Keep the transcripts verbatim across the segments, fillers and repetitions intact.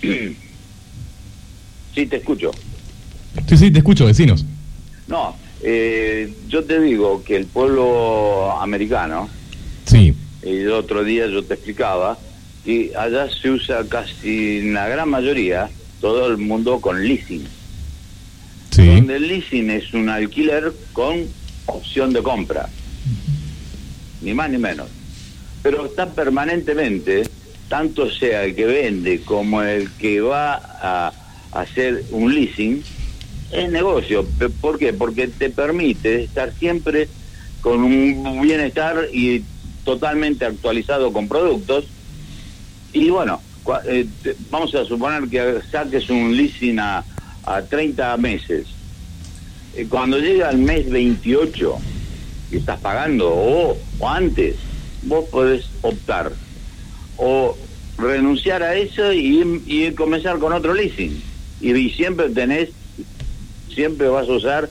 Sí, te escucho. Sí, sí, te escucho, vecinos. No, eh, yo te digo que el pueblo americano, sí, el otro día yo te explicaba, que allá se usa casi en la gran mayoría, todo el mundo con leasing. Sí. Donde el leasing es un alquiler con opción de compra. Ni más ni menos. Pero está permanentemente, tanto sea el que vende como el que va a hacer un leasing, es negocio. ¿Por qué? Porque te permite estar siempre con un bienestar y totalmente actualizado con productos. Y bueno, eh, te, vamos a suponer que saques un leasing a, a treinta meses. Eh, cuando llega el mes veintiocho y estás pagando, o, o antes, vos podés optar o renunciar a eso y, y comenzar con otro leasing. Y, y siempre tenés, siempre vas a usar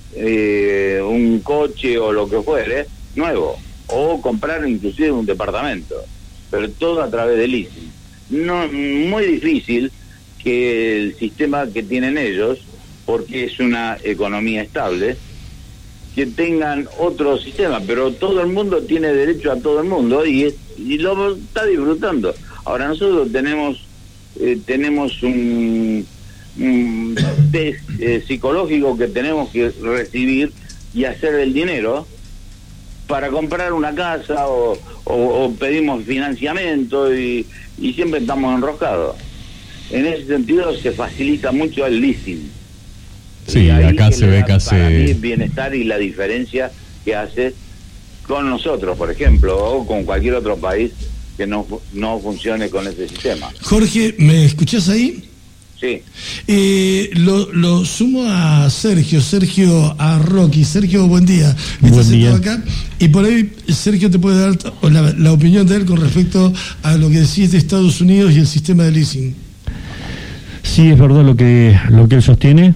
eh, un coche o lo que fuere nuevo, o comprar inclusive un departamento, pero todo a través de leasing. No, muy difícil que el sistema que tienen ellos, porque es una economía estable, que tengan otro sistema, pero todo el mundo tiene derecho a todo el mundo y, es, y lo está disfrutando. Ahora nosotros tenemos eh, tenemos un, un test eh, psicológico que tenemos que recibir y hacer el dinero para comprar una casa o, o, o pedimos financiamiento y, y siempre estamos enroscados. En ese sentido se facilita mucho el leasing. Sí, acá se ve casi... Para mí el bienestar y la diferencia que hace con nosotros, por ejemplo, o con cualquier otro país que no, no funcione con ese sistema. Jorge, ¿me escuchás ahí? Sí. Eh, lo, lo sumo a Sergio, Sergio a Rocky. Sergio, buen día. Buen día. Acá, y por ahí Sergio te puede dar la, la opinión de él con respecto a lo que decís de Estados Unidos y el sistema de leasing. Sí, es verdad lo que, lo que él sostiene.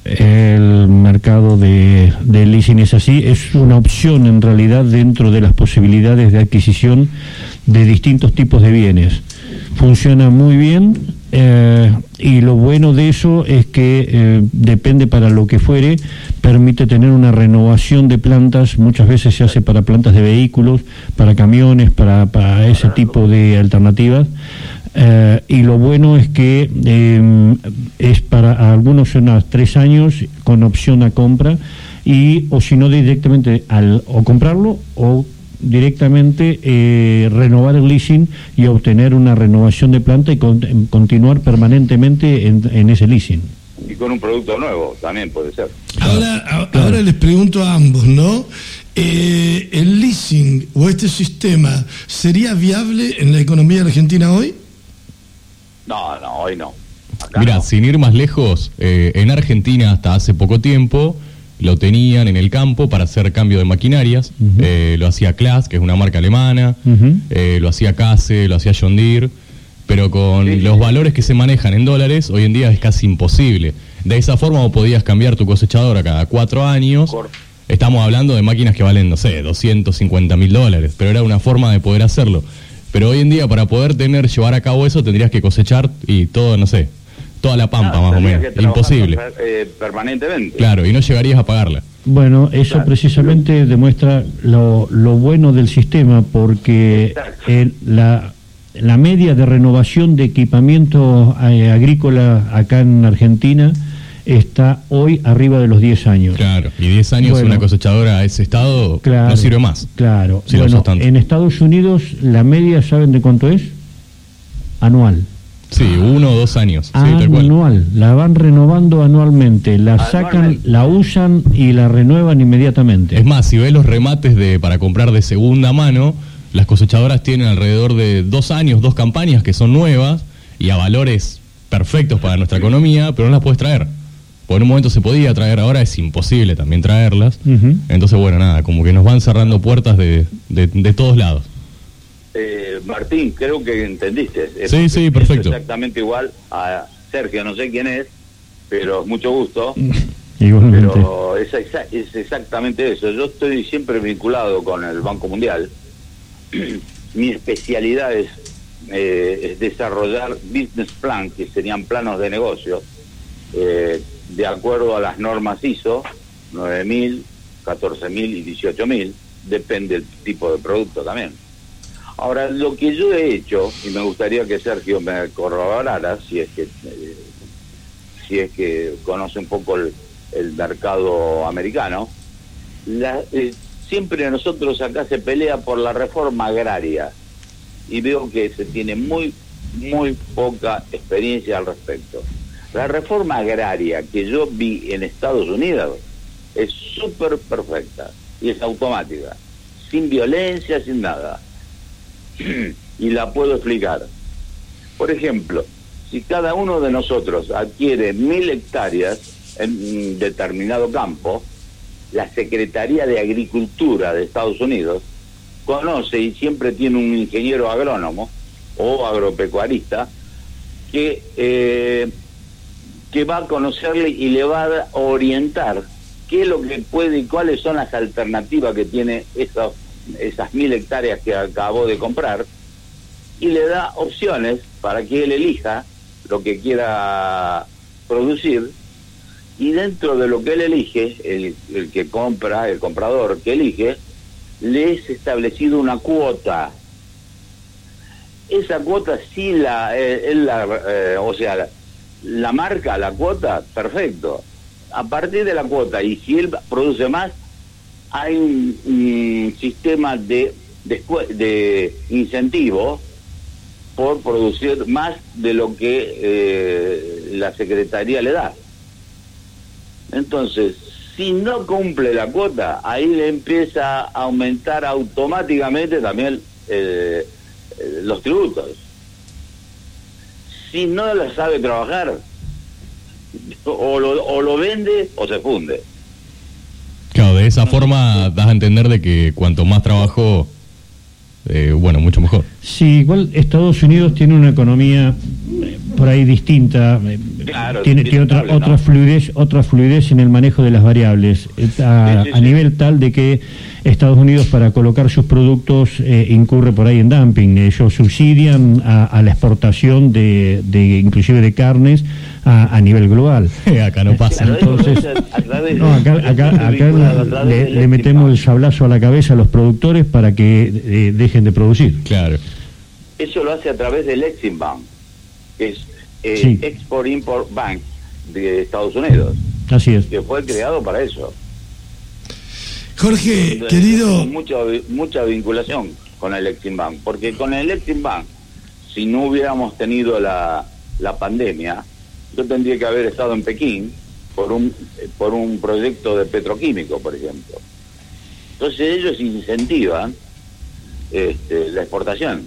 El mercado de, de leasing es así, es una opción en realidad dentro de las posibilidades de adquisición de distintos tipos de bienes. Funciona muy bien eh, y lo bueno de eso es que eh, depende para lo que fuere, permite tener una renovación de plantas. Muchas veces se hace para plantas de vehículos, para camiones, para, para ese tipo de alternativas. Uh, y lo bueno es que eh, es para algunos son a tres años con opción a compra, y o si no directamente al o comprarlo o directamente eh, renovar el leasing y obtener una renovación de planta y con, continuar permanentemente en, en ese leasing. Y con un producto nuevo también puede ser. Ahora, a, claro. ahora les pregunto a ambos, ¿no? Eh, ¿El leasing o este sistema sería viable en la economía argentina hoy? No, no, hoy no. Acá Mirá, no. sin ir más lejos, eh, en Argentina hasta hace poco tiempo lo tenían en el campo para hacer cambio de maquinarias. Uh-huh. eh, lo hacía Claas, que es una marca alemana, uh-huh. eh, lo hacía Case, lo hacía John Deere, pero con sí, los sí. valores que se manejan en dólares, hoy en día es casi imposible. De esa forma vos podías cambiar tu cosechadora cada cuatro años. Cor- Estamos hablando de máquinas que valen, no sé, doscientos cincuenta mil dólares, pero era una forma de poder hacerlo. Pero hoy en día, para poder tener, llevar a cabo eso, tendrías que cosechar y todo, no sé, toda la pampa no, más o menos. Imposible. Eh, permanentemente. Claro, y no llegarías a pagarla. Bueno, eso claro. precisamente demuestra lo, lo bueno del sistema, porque el, la, la media de renovación de equipamiento eh, agrícola acá en Argentina está hoy arriba de los diez años. Claro, y diez años bueno, una cosechadora a ese estado claro, no sirve más. Claro, si bueno, en Estados Unidos la media, ¿saben de cuánto es? Anual. Sí, uno o dos años. Anual, sí, tal cual. La van renovando anualmente, la sacan, la usan y la renuevan inmediatamente. Es más, si ves los remates de para comprar de segunda mano, las cosechadoras tienen alrededor de dos años, dos campañas que son nuevas y a valores perfectos para nuestra economía, pero no las puedes traer. Por un momento se podía traer, ahora es imposible también traerlas. Uh-huh. Entonces, bueno, nada, como que nos van cerrando puertas de, de, de todos lados. Eh, Martín, creo que entendiste. Sí, sí, perfecto. Exactamente igual a Sergio, no sé quién es, pero mucho gusto. Igualmente. Pero es, exa- es exactamente eso. Yo estoy siempre vinculado con el Banco Mundial. Mi especialidad es eh, desarrollar business plan, que serían planos de negocio, eh, de acuerdo a las normas I S O nueve mil, catorce mil y dieciocho mil, depende del tipo de producto también. Ahora, lo que yo he hecho, y me gustaría que Sergio me corroborara, si es que eh, si es que conoce un poco el, el mercado americano, la, eh, siempre nosotros acá se pelea por la reforma agraria, y veo que se tiene muy, muy poca experiencia al respecto. La reforma agraria que yo vi en Estados Unidos es súper perfecta y es automática, sin violencia, sin nada. Y la puedo explicar. Por ejemplo, si cada uno de nosotros adquiere mil hectáreas en un determinado campo, la Secretaría de Agricultura de Estados Unidos conoce y siempre tiene un ingeniero agrónomo o agropecuarista que eh, que va a conocerle y le va a orientar qué es lo que puede y cuáles son las alternativas que tiene esos, esas mil hectáreas que acabó de comprar, y le da opciones para que él elija lo que quiera producir, y dentro de lo que él elige, el, el que compra, el comprador que elige, le es establecido una cuota. Esa cuota sí la, eh, él la eh, o sea, la, la marca, la cuota, perfecto. A partir de la cuota, y si él produce más, hay un, un sistema de, de, de incentivo por producir más de lo que eh, la Secretaría le da. Entonces, si no cumple la cuota, ahí le empieza a aumentar automáticamente también eh, eh, los tributos. Si no la sabe trabajar, o lo, o lo vende o se funde. Claro, de esa forma das a entender de que cuanto más trabajo, eh, bueno, mucho mejor. Sí, igual Estados Unidos tiene una economía eh, por ahí distinta, eh, claro, tiene, tiene otra, ¿no? otra fluidez, otra fluidez en el manejo de las variables, eh, a, sí, sí, a sí. nivel tal de que Estados Unidos, para colocar sus productos, eh, incurre por ahí en dumping. Ellos subsidian a, a la exportación de, de inclusive de carnes a, a nivel global. Acá no pasa. Claro, Entonces, eso es a través de- no, acá, acá, acá vinculado a través le, del le metemos el Exim sablazo a la cabeza a los productores para que eh, dejen de producir. Claro. Eso lo hace a través del Exim Bank, que es eh, Sí. Export-Import Bank de Estados Unidos, Así es. que fue creado para eso. Jorge, Entonces, querido, mucha, mucha vinculación con el Exim Bank, porque con el Exim Bank, si no hubiéramos tenido la, la pandemia, yo tendría que haber estado en Pekín por un por un proyecto de petroquímico, por ejemplo. Entonces ellos incentivan este, la exportación.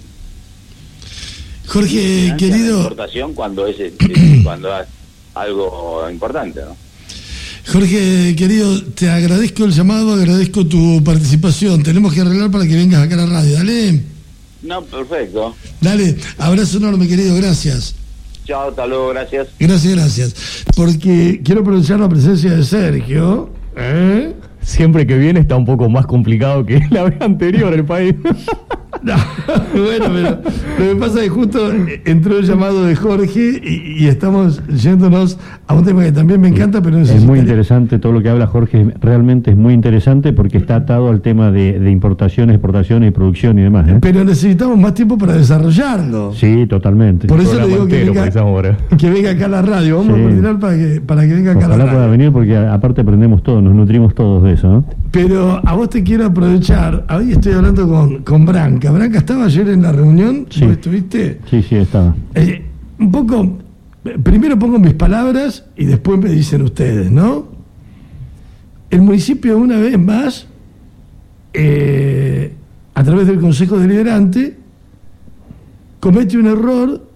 Jorge, Financian la querido, exportación cuando es, es- cuando es algo importante, ¿no? Jorge, querido, te agradezco el llamado, agradezco tu participación. Tenemos que arreglar para que vengas acá a la radio. Dale, No, perfecto. dale, abrazo enorme, querido, gracias. Chao, hasta luego, gracias. Gracias, gracias. Porque quiero aprovechar la presencia de Sergio. ¿Eh? Siempre que viene está un poco más complicado que la vez anterior el país. No, bueno, pero lo que pasa es que justo entró el llamado de Jorge y, y estamos yéndonos a un tema que también me encanta, pero Es muy necesitaría- interesante todo lo que habla Jorge, realmente es muy interesante porque está atado al tema de, de importaciones, exportaciones y producción y demás. ¿eh? Pero necesitamos más tiempo para desarrollarlo. Sí, totalmente. Por eso le Programa digo que entero venga, por esa hora. que venga acá a la radio. Vamos Sí. a coordinar para que, para que venga acá a la Ojalá radio. pueda venir porque a- aparte aprendemos todos, nos nutrimos todos de eso, ¿no? Pero a vos te quiero aprovechar. Hoy estoy hablando con, con Branca. Branca estaba ayer en la reunión. Sí. ¿Vos estuviste? Sí, sí, estaba. Eh, un poco. eh, Primero pongo mis palabras y después me dicen ustedes, ¿no? El municipio, una vez más, eh, a través del Consejo Deliberante, comete un error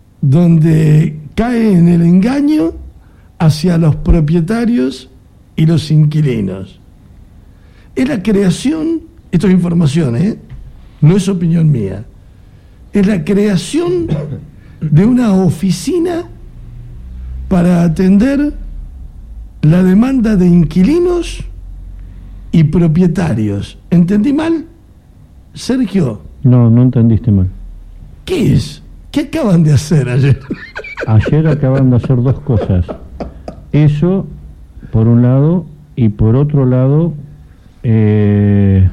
donde cae en el engaño hacia los propietarios y los inquilinos. Es la creación, esto es información, ¿eh? No es opinión mía, es la creación de una oficina para atender la demanda de inquilinos y propietarios. ¿Entendí mal, Sergio? No, no entendiste mal. ¿Qué es? ¿Qué acaban de hacer ayer? Ayer acaban de hacer dos cosas. Eso, por un lado, y por otro lado, eh,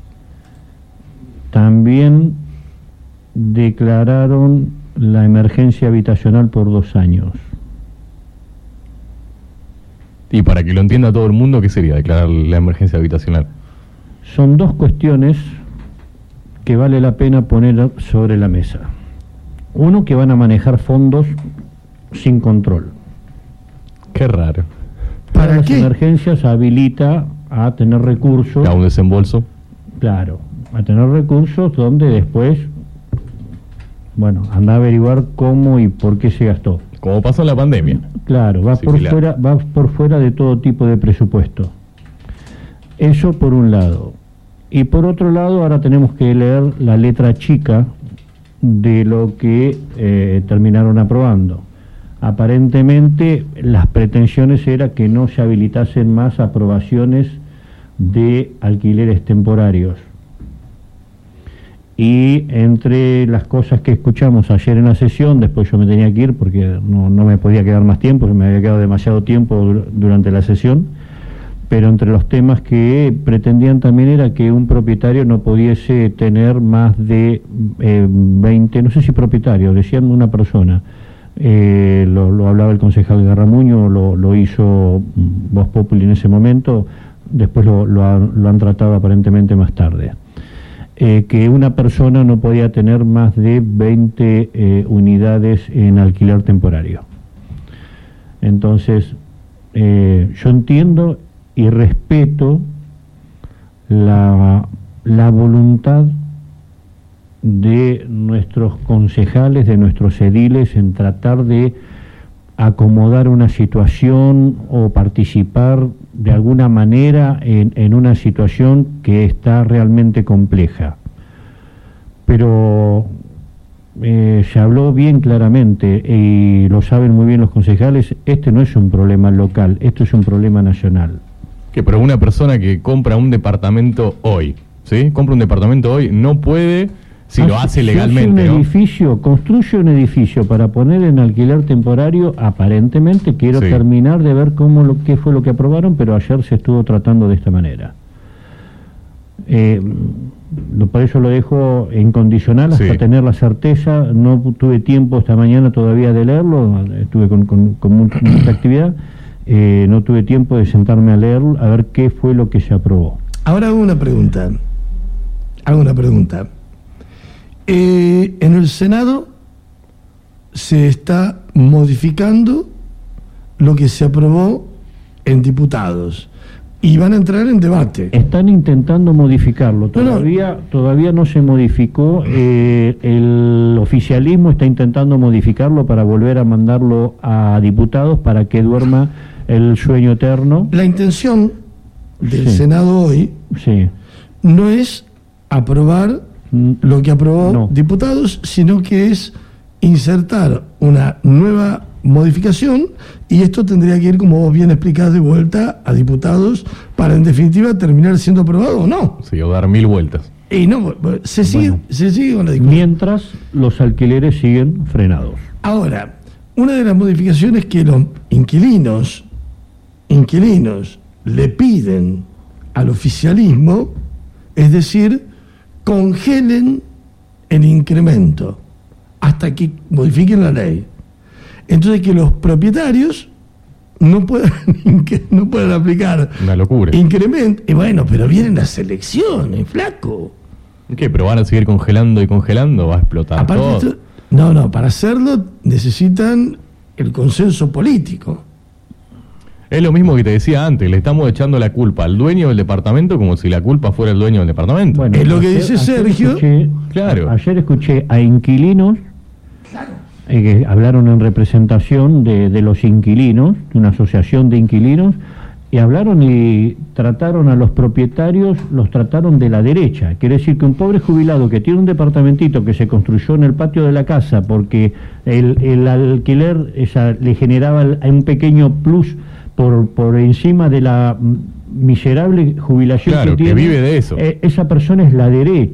también declararon la emergencia habitacional por dos años. Y para que lo entienda todo el mundo, ¿qué sería declarar la emergencia habitacional? Son dos cuestiones que vale la pena poner sobre la mesa. Uno, que van a manejar fondos sin control. Qué raro. ¿Para las qué? emergencias habilita a tener recursos. A un desembolso. Claro, a tener recursos donde después, bueno, anda a averiguar cómo y por qué se gastó. Como pasó en la pandemia. Claro, va por Similar. fuera, va por fuera de todo tipo de presupuesto. Eso por un lado. Y por otro lado, ahora tenemos que leer la letra chica de lo que eh, terminaron aprobando. Aparentemente, las pretensiones era que no se habilitasen más aprobaciones de alquileres temporarios. Y entre las cosas que escuchamos ayer en la sesión, después yo me tenía que ir porque no, no me podía quedar más tiempo, porque me había quedado demasiado tiempo dur- durante la sesión, pero entre los temas que pretendían también era que un propietario no pudiese tener más de eh, veinte, no sé si propietario, decían una persona, eh, lo, lo hablaba el concejal Garramuño, lo, lo hizo Voz Populi en ese momento, después lo, lo, ha- lo han tratado aparentemente más tarde. Eh, que una persona no podía tener más de veinte eh, unidades en alquiler temporario. Entonces, eh, yo entiendo y respeto la, la voluntad de nuestros concejales, de nuestros ediles, en tratar de acomodar una situación o participar de alguna manera en, en una situación que está realmente compleja. Pero eh, se habló bien claramente, y lo saben muy bien los concejales, este no es un problema local, esto es un problema nacional. Que pero una persona que compra un departamento hoy, ¿sí? Compra un departamento hoy, no puede, si lo hace legalmente, si hace un ¿no? edificio, construye un edificio para poner en alquiler temporario, aparentemente quiero Sí. terminar de ver cómo lo, qué fue lo que aprobaron, pero ayer se estuvo tratando de esta manera. Eh, lo, por eso lo dejo en condicional hasta Sí. tener la certeza. No tuve tiempo esta mañana todavía de leerlo, estuve con, con, con mucha, mucha actividad, eh, no tuve tiempo de sentarme a leerlo, a ver qué fue lo que se aprobó. Ahora hago una pregunta. Hago una pregunta. Eh, en el Senado se está modificando lo que se aprobó en diputados y van a entrar en debate. Están intentando modificarlo, No, no. todavía, todavía no se modificó, eh, el oficialismo está intentando modificarlo para volver a mandarlo a diputados para que duerma el sueño eterno. La intención del Sí. Senado hoy Sí. no es aprobar Mm, lo que aprobó No. diputados, sino que es insertar una nueva modificación, y esto tendría que ir, como vos bien explicás, de vuelta a diputados para en definitiva terminar siendo aprobado o no. Sí, o dar mil vueltas. Y no, se sigue, Bueno. se sigue con la discusión. Mientras los alquileres siguen frenados. Ahora, una de las modificaciones que los inquilinos, inquilinos le piden al oficialismo, es decir, congelen el incremento hasta que modifiquen la ley. Entonces, que los propietarios no puedan, no puedan aplicar Una locura. incremento. Y bueno, pero vienen las elecciones, flaco. ¿Qué? ¿Pero van a seguir congelando y congelando? ¿Va a explotar Aparte, todo? esto- no, no, para hacerlo necesitan el consenso político. Es lo mismo que te decía antes, le estamos echando la culpa al dueño del departamento como si la culpa fuera el dueño del departamento. Bueno, Es lo que ayer- dice ayer Sergio. escuché- Claro. a- Ayer escuché a inquilinos eh, que hablaron en representación de, de los inquilinos, de una asociación de inquilinos, y hablaron y trataron a los propietarios, los trataron de la derecha. Quiere decir que un pobre jubilado que tiene un departamentito que se construyó en el patio de la casa porque el, el alquiler esa, le generaba un pequeño plus por, por encima de la mm, miserable jubilación Claro, que que tiene, vive de eso. eh, esa persona es la derecha.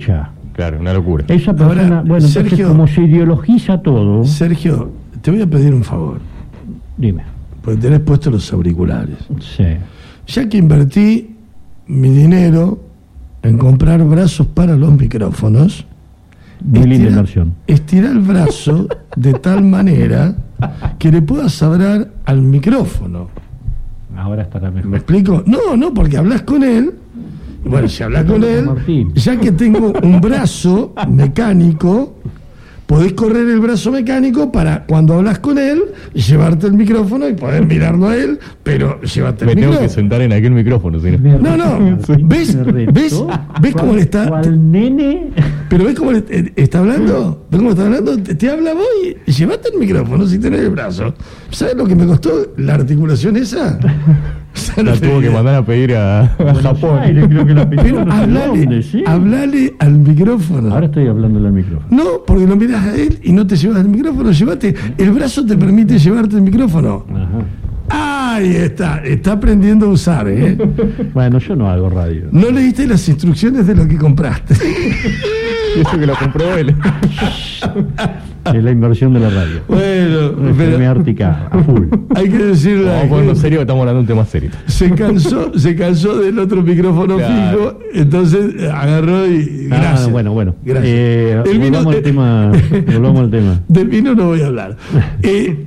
Claro, una locura. Esa persona, Ahora, bueno, entonces Sergio- como se ideologiza todo, Sergio, te voy a pedir un favor, dime. porque tenés puestos los auriculares. Sí. Ya que invertí mi dinero en comprar brazos para los micrófonos, Muy linda inversión. estira el brazo de tal manera que le puedas hablar al micrófono. Ahora estará ¿Me mejor. explico? No, no, porque hablas con él. Y bueno, si hablas con él, Martín. ya que tengo un brazo mecánico, podés correr el brazo mecánico para cuando hablas con él, llevarte el micrófono y poder mirarlo a él, pero llévate Me el tengo que micrófono. sentar en aquel micrófono, ¿sí? No, no, ¿ves? ¿Ves? ¿Ves cómo le está? ¿Cuál nene? Pero ¿ves cómo le eh, está hablando? ¿Ves cómo está hablando? Te, te habla vos y llevate el micrófono si tenés el brazo. ¿Sabes lo que me costó la articulación esa? O sea, no La te tuvo que digo. mandar a pedir a, a Buenos Japón. Aires, creo que la pidió, Pero no sé hablale, dónde, sí. hablale al micrófono. Ahora estoy hablando al micrófono. No, porque lo miras a él y no te llevas el micrófono, llevate. El brazo te permite llevarte el micrófono. Ajá. Ahí está, está aprendiendo a usar, ¿eh? Bueno, yo no hago radio. No leíste las instrucciones de lo que compraste. Y eso que lo compró él. Es la inversión de la radio. Bueno, Una enfermedad pero ártica, a full. hay que decirle a Vamos la a ponernos gente, serio que estamos hablando de un tema serio. se cansó, se cansó del otro micrófono Claro. fijo, entonces eh, agarró y Ah, gracias. bueno, bueno. Gracias. Eh, Del vino- volvamos al tema. Volvamos al tema. Del vino no voy a hablar. Eh,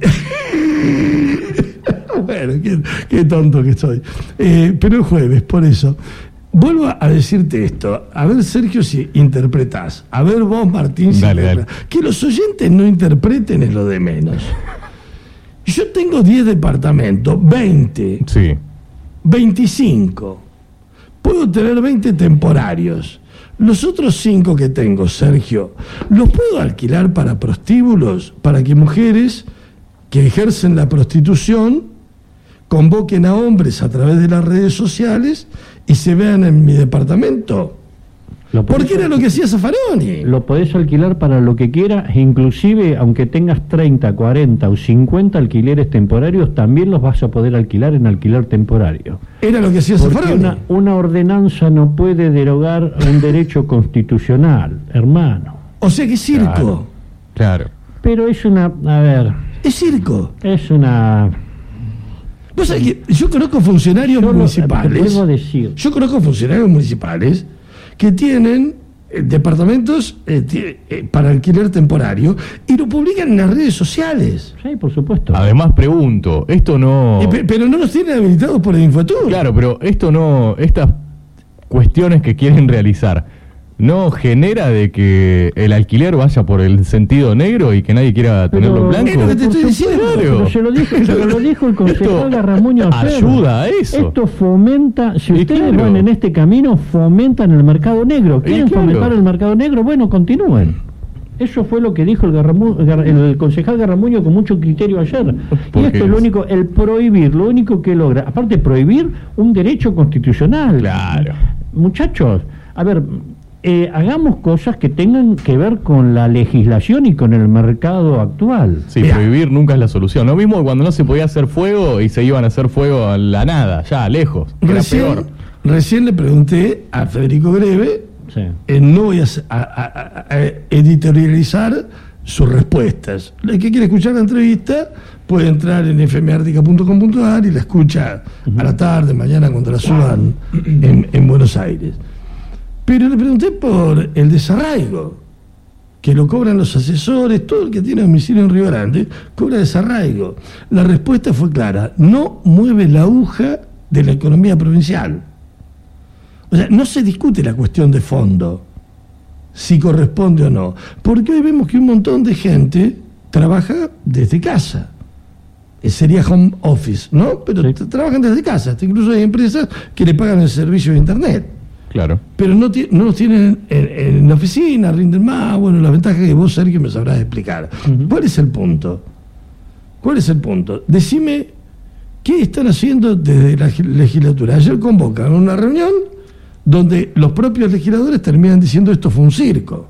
bueno, qué, qué tonto que soy. Eh, pero el jueves, por eso. Vuelvo a decirte esto. A ver, Sergio, si interpretás. A ver, vos, Martín, si Dale, interpretás. dale. Que los oyentes no interpreten es lo de menos. Yo tengo diez departamentos, veinte, Sí. veinticinco. Puedo tener veinte temporarios. Los otros cinco que tengo, Sergio, los puedo alquilar para prostíbulos, para que mujeres que ejercen la prostitución convoquen a hombres a través de las redes sociales y se vean en mi departamento. Lo podés- Porque era lo que hacía Zaffaroni. Lo podés alquilar para lo que quieras, inclusive aunque tengas treinta, cuarenta o cincuenta alquileres temporarios, también los vas a poder alquilar en alquiler temporario. Era lo que hacía Porque Zaffaroni. una, una ordenanza no puede derogar un derecho constitucional, hermano. O sea que es circo. Claro. Claro. Pero es una, a ver, Es circo. es una... Vos sabés que yo conozco funcionarios Yo lo- municipales. te vuelvo a decir. Yo conozco funcionarios municipales que tienen eh, departamentos eh, ti- eh, para alquiler temporario y lo publican en las redes sociales. Sí, por supuesto. Además pregunto, esto no... Eh, pe- pero no los tienen habilitados por el Infotur. Claro, pero esto no... Estas cuestiones que quieren realizar, ¿no genera de que el alquiler vaya por el sentido negro y que nadie quiera Pero- tenerlo en Es lo blanco? que te estoy Por diciendo. supuesto, Claro. pero se lo dijo, se lo dijo el concejal Esto Garramuño ayer. ayuda a eso. Esto fomenta, si Y ustedes claro. van en este camino, fomentan el mercado negro. Y ¿Quieren claro. fomentar el mercado negro? Bueno, continúen. Eso fue lo que dijo el, Garramu- Gar- el concejal Garramuño con mucho criterio ayer. Y Porque esto es lo es- único, el prohibir, lo único que logra, aparte prohibir un derecho constitucional. Claro. Muchachos, a ver, eh, hagamos cosas que tengan que ver con la legislación y con el mercado actual. Sí, Mirá. prohibir nunca es la solución. Lo mismo cuando no se podía hacer fuego y se iban a hacer fuego a la nada, ya, lejos. Era Recién, peor. recién le pregunté a Federico Greve, Sí. eh, no voy a, a- a- a editorializar sus respuestas. El que quiere escuchar la entrevista puede entrar en f m artica punto com punto a r y la escucha a la tarde, mañana cuando la suban en, en Buenos Aires. Pero le pregunté por el desarraigo, que lo cobran los asesores, todo el que tiene domicilio en Río Grande, cobra desarraigo. La respuesta fue clara, no mueve la aguja de la economía provincial. O sea, no se discute la cuestión de fondo, si corresponde o no, porque hoy vemos que un montón de gente trabaja desde casa. Eh, Sería home office, ¿no? Pero Sí. t- trabajan desde casa. Hasta incluso hay empresas que le pagan el servicio de internet. Claro. Pero no, ti- no los tienen en, en la oficina, rinden más. Bueno, las ventajas que vos, Sergio, me sabrás explicar. Ujú. ¿Cuál es el punto? ¿Cuál es el punto? Decime, ¿qué están haciendo desde la gi- legislatura? Ayer convocan una reunión donde los propios legisladores terminan diciendo esto fue un circo.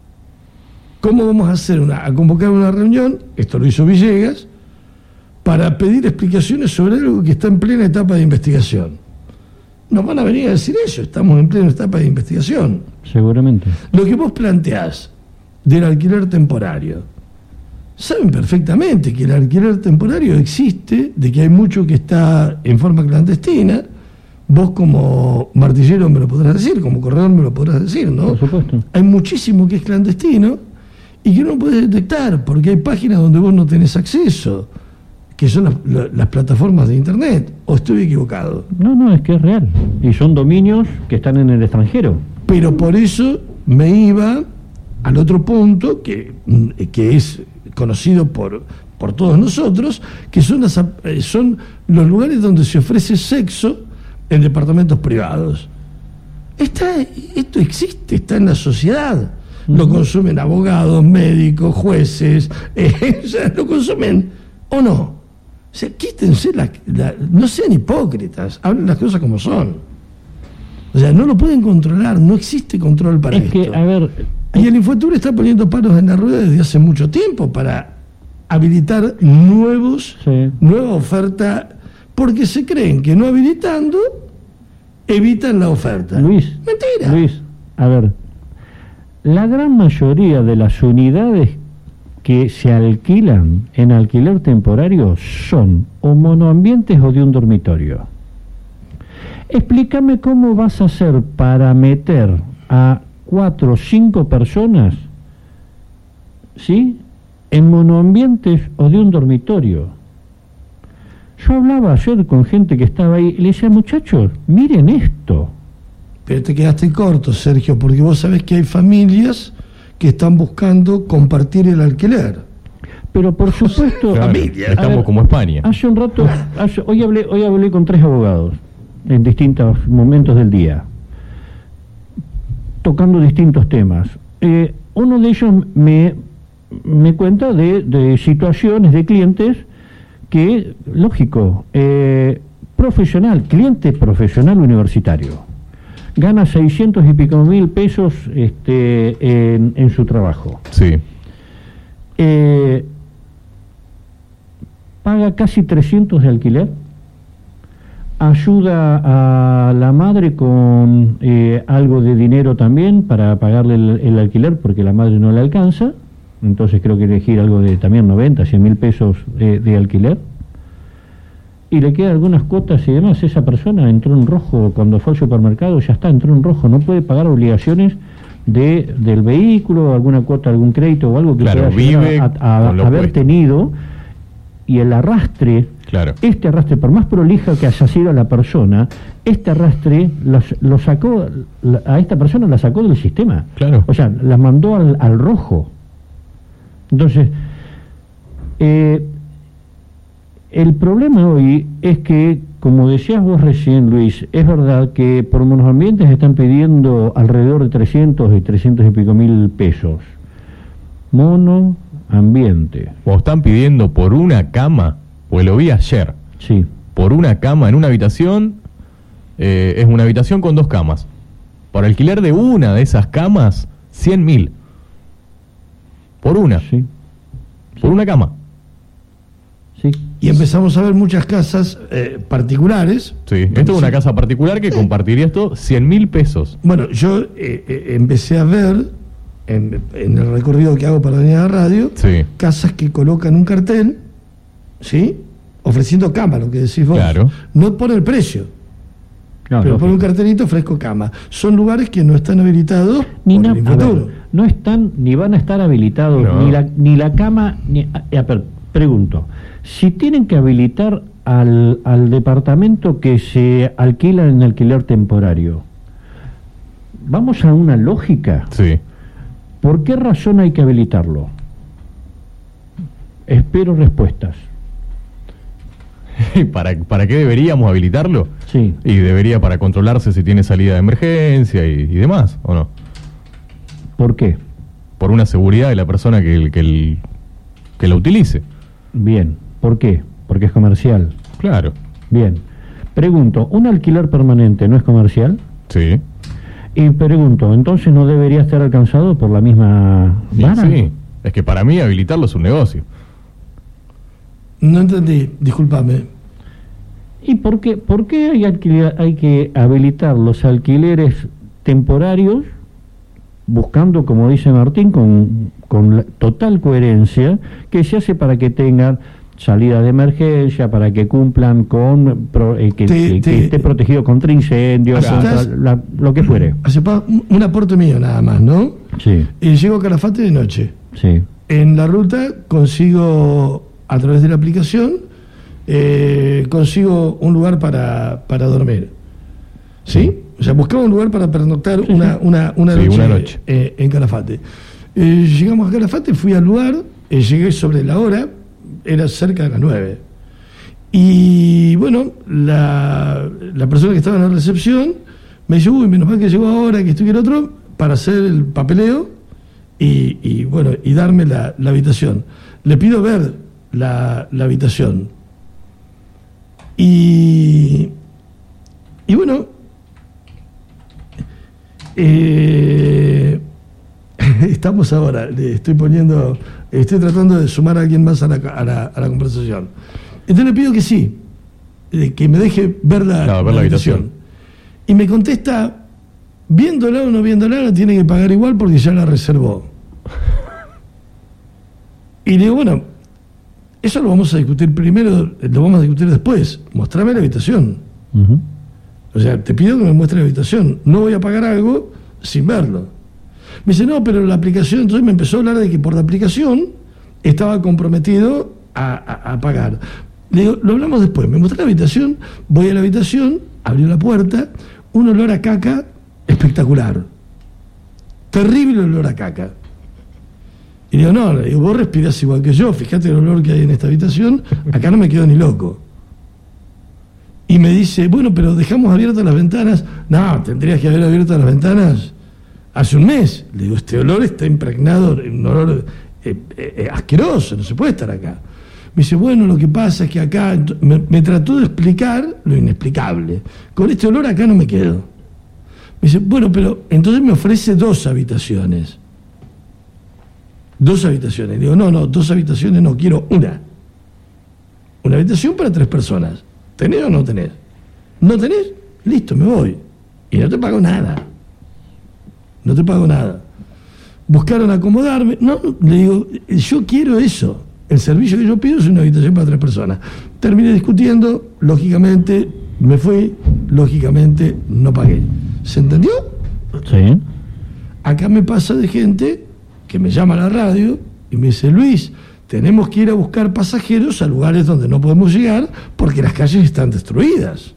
¿Cómo vamos a hacer una, a convocar una reunión? Esto lo hizo Villegas, para pedir explicaciones sobre algo que está en plena etapa de investigación. nos van a venir a decir eso. Estamos en plena etapa de investigación. Seguramente. Lo que vos planteás del alquiler temporario, saben perfectamente que el alquiler temporario existe, de que hay mucho que está en forma clandestina. Vos como martillero me lo podrás decir, como corredor me lo podrás decir, ¿no? Por supuesto. Hay muchísimo que es clandestino y que no puedes detectar, porque hay páginas donde vos no tenés acceso, que son las, la, las plataformas de internet. ¿O estoy equivocado? No, no, es que es real. Y son dominios que están en el extranjero. Pero por eso me iba al otro punto, que, que es conocido por, por todos nosotros, que son, las, son los lugares donde se ofrece sexo en departamentos privados. Está, esto existe, está en la sociedad. Uh-huh. Lo consumen abogados, médicos, jueces, eh, o sea, lo consumen o no. O sea, quítense la, la, no sean hipócritas, hablen las cosas como son. O sea, no lo pueden controlar, no existe control para es esto. Que, a ver, y el Infotur está poniendo palos en la rueda desde hace mucho tiempo para habilitar nuevos, sí. nueva oferta, porque se creen que no habilitando evitan la oferta. Luis, mentira. Luis, a ver, la gran mayoría de las unidades que se alquilan en alquiler temporario son o monoambientes o de un dormitorio. Explícame cómo vas a hacer para meter a cuatro o cinco personas, ¿sí?, en monoambientes o de un dormitorio. Yo hablaba ayer con gente que estaba ahí y le decía, muchachos, miren esto. Pero te quedaste corto, Sergio, porque vos sabés que hay familias que están buscando compartir el alquiler. Pero por supuesto, claro, familia. Estamos ver, como España. Hace un rato, hace, hoy hablé, hoy hablé con tres abogados en distintos momentos del día, tocando distintos temas. Eh, uno de ellos me, me cuenta de, de situaciones de clientes que, lógico, eh, profesional, cliente profesional universitario, gana seiscientos y pico mil pesos este, en, en su trabajo. Sí. Eh, paga casi trescientos de alquiler, ayuda a la madre con eh, algo de dinero también para pagarle el, el alquiler porque la madre no le alcanza, entonces creo que elegir algo de también noventa, cien mil pesos eh, de alquiler, y le quedan algunas cuotas y demás. Esa persona entró en rojo cuando fue al supermercado, ya está, entró en rojo, no puede pagar obligaciones de del vehículo, alguna cuota, algún crédito o algo que claro, pueda vive a, a, a haber puesto. tenido, y el arrastre, claro. este arrastre, por más prolija que haya sido la persona, este arrastre los, lo sacó, la, a esta persona la sacó del sistema. Claro. O sea, la mandó al, al rojo. Entonces, eh, el problema hoy es que, como decías vos recién, Luis, es verdad que por unos ambientes están pidiendo alrededor de trescientos y trescientos y pico mil pesos. Mono ambiente. O están pidiendo por una cama, pues lo vi ayer. Sí. Por una cama en una habitación, eh, es una habitación con dos camas. Por alquiler de una de esas camas, cien mil. Por una. Sí. Por una cama. Sí. Y empezamos a ver muchas casas eh, particulares. Sí, esto es una casa particular que compartiría esto cien mil pesos. Bueno, yo eh, eh, empecé a ver, en, en el recorrido que hago para venir a la radio, Sí. casas que colocan un cartel, ¿sí?, ofreciendo cama, lo que decís vos. Claro. No por el precio, No, pero lógico. por un cartelito ofrezco cama. Son lugares que no están habilitados Ni por na- el a ver, Infotur. no están ni van a estar habilitados No. ni la ni la cama ni a, a ver, pregunto, si tienen que habilitar al, al departamento que se alquila en alquiler temporario, vamos a una lógica. Sí. ¿Por qué razón hay que habilitarlo? Espero respuestas. ¿Para, ¿Para qué deberíamos habilitarlo? Sí. Y debería para controlarse si tiene salida de emergencia y, y demás, ¿o no? ¿Por qué? Por una seguridad de la persona que, que, el- que la utilice. Bien. ¿Por qué? Porque es comercial. Claro. Bien. Pregunto, ¿un alquiler permanente no es comercial? Sí. Y pregunto, ¿entonces no debería estar alcanzado por la misma Y vara? sí. Es que para mí habilitarlo es un negocio. No entendí, discúlpame. ¿Y por qué, por qué hay, alquiler, hay que habilitar los alquileres temporarios, buscando, como dice Martín, con, con la total coherencia, que se hace para que tengan salida de emergencia, para que cumplan con, pro, eh, que, te, que, te, que esté protegido contra incendios, contra la, lo que fuere? Aceptá un aporte mío nada más, ¿no? Sí. Y llego a Calafate de noche. Sí. En la ruta consigo, a través de la aplicación, eh, consigo un lugar para, para dormir. ¿Sí? Sí. O sea, buscaba un lugar para pernoctar sí, una, una, una, sí, noche, una noche. Eh, en Calafate. Eh, llegamos a Calafate, fui al lugar, eh, llegué sobre la hora, era cerca de las nueve. Y bueno, la, la persona que estaba en la recepción me dice, uy, menos mal que llegó ahora, que esto y el otro, para hacer el papeleo y, y bueno, y darme la, la habitación. Le pido ver la, la habitación. Y, y bueno, eh, estamos ahora, le estoy poniendo, estoy tratando de sumar a alguien más a la, a la, a la conversación. Entonces le pido que sí, que me deje ver la, no, ver la, la habitación. habitación. Y me contesta, viéndola o no viéndola, la tiene que pagar igual porque ya la reservó. Y le digo, bueno, eso lo vamos a discutir primero, lo vamos a discutir después. Mostrame la habitación. Uh-huh. O sea, te pido que me muestre la habitación. No voy a pagar algo sin verlo. Me dice, no, pero la aplicación... Entonces me empezó a hablar de que por la aplicación estaba comprometido a, a, a pagar. Le digo, lo hablamos después. Me mostró la habitación, voy a la habitación, abrió la puerta, un olor a caca espectacular. Terrible olor a caca. Y digo, no, le digo, vos respirás igual que yo, fíjate el olor que hay en esta habitación, acá no me quedo ni loco. Y me dice, bueno, pero dejamos abiertas las ventanas. No, tendrías que haber abierto las ventanas hace un mes. Le digo, este olor está impregnado, un olor eh, eh, asqueroso, no se puede estar acá. Me dice, bueno, lo que pasa es que acá... Me, me trató de explicar lo inexplicable. Con este olor acá no me quedo. Me dice, bueno, pero entonces me ofrece dos habitaciones. Dos habitaciones. Le digo, no, no, dos habitaciones no, quiero una. Una habitación para tres personas. ¿Tenés o no tenés? ¿No tenés? Listo, me voy. Y no te pago nada. No te pago nada. Buscaron acomodarme. No, le digo, yo quiero eso. El servicio que yo pido es una habitación para tres personas. Terminé discutiendo, lógicamente me fui, lógicamente no pagué. ¿Se entendió? Sí. Acá me pasa de gente que me llama a la radio y me dice, Luis, tenemos que ir a buscar pasajeros a lugares donde no podemos llegar porque las calles están destruidas.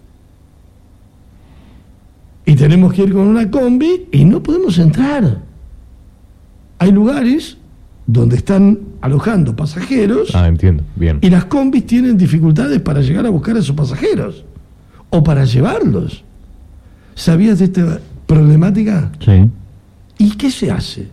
Y tenemos que ir con una combi y no podemos entrar. Hay lugares donde están alojando pasajeros. Ah, entiendo, bien. Y las combis tienen dificultades para llegar a buscar a esos pasajeros o para llevarlos. ¿Sabías de esta problemática? Sí. ¿Y qué se hace?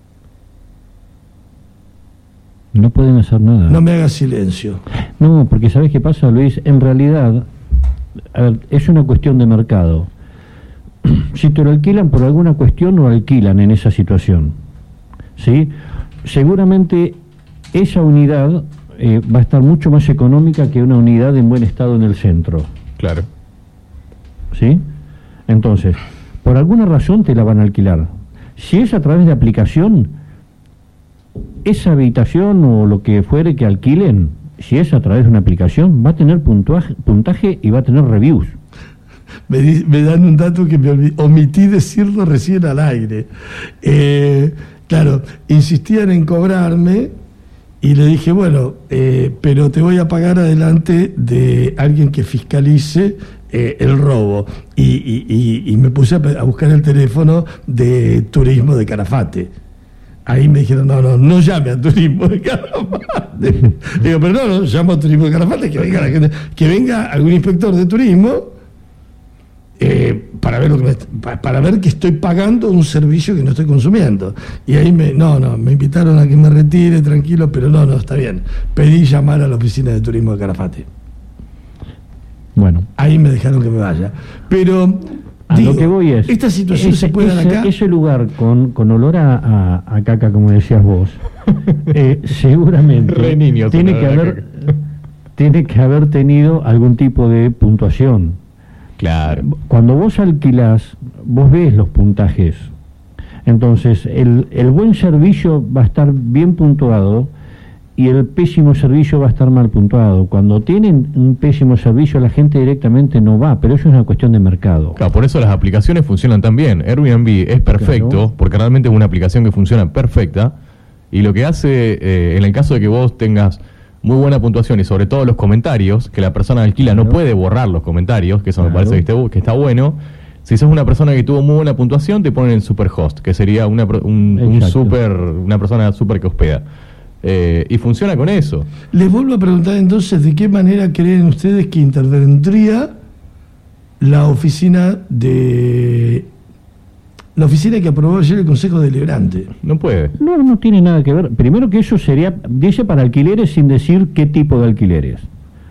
No pueden hacer nada. No me hagas silencio. No, porque ¿sabes qué pasa, Luis? En realidad, a ver, es una cuestión de mercado. Si te lo alquilan por alguna cuestión, lo alquilan en esa situación. ¿Sí? Seguramente esa unidad eh, va a estar mucho más económica que una unidad en buen estado en el centro. Claro. ¿Sí? Entonces, por alguna razón te la van a alquilar. Si es a través de aplicación, esa habitación o lo que fuere que alquilen, si es a través de una aplicación, va a tener puntuaje, puntaje y va a tener reviews. Me, di, me dan un dato que me olvidé, omití decirlo recién al aire. Eh, claro, insistían en cobrarme y le dije, bueno, eh, pero te voy a pagar adelante de alguien que fiscalice eh, el robo. Y, y, y, y me puse a, a buscar el teléfono de turismo de Calafate. Ahí me dijeron, no, no, no llame a turismo de Calafate. Digo, pero no, no, llamo a turismo de Calafate, que venga, la gente, que venga algún inspector de turismo eh, para ver lo que me, para, para ver que estoy pagando un servicio que no estoy consumiendo. Y ahí me, no, no, me invitaron a que me retire, tranquilo, pero no, no, está bien. Pedí llamar a la oficina de turismo de Calafate. Bueno. Ahí me dejaron que me vaya. Pero... A Digo, lo que voy es, esta situación ese, se puede dar ese, acá. Ese lugar con, con olor a, a, a caca, como decías vos, eh, seguramente Re niño, tiene que haber tiene que haber tenido algún tipo de puntuación. Claro. Cuando vos alquilás, vos ves los puntajes. Entonces, el, el buen servicio va a estar bien puntuado y el pésimo servicio va a estar mal puntuado. Cuando tienen un pésimo servicio, la gente directamente no va, pero eso es una cuestión de mercado. Claro, por eso las aplicaciones funcionan tan bien. Airbnb es perfecto, claro, porque realmente es una aplicación que funciona perfecta, y lo que hace, eh, en el caso de que vos tengas muy buena puntuación y sobre todo los comentarios, que la persona alquila claro. no puede borrar los comentarios, que eso claro. me parece que, esté, que está bueno. Si sos una persona que tuvo muy buena puntuación, te ponen en superhost, que sería una, un, un super, una persona super que hospeda. Eh, y funciona con eso. Les vuelvo a preguntar entonces, ¿de qué manera creen ustedes que intervendría la oficina de la oficina que aprobó ayer el Consejo Deliberante? No puede. No, no tiene nada que ver. Primero que eso sería, dice para alquileres sin decir qué tipo de alquileres.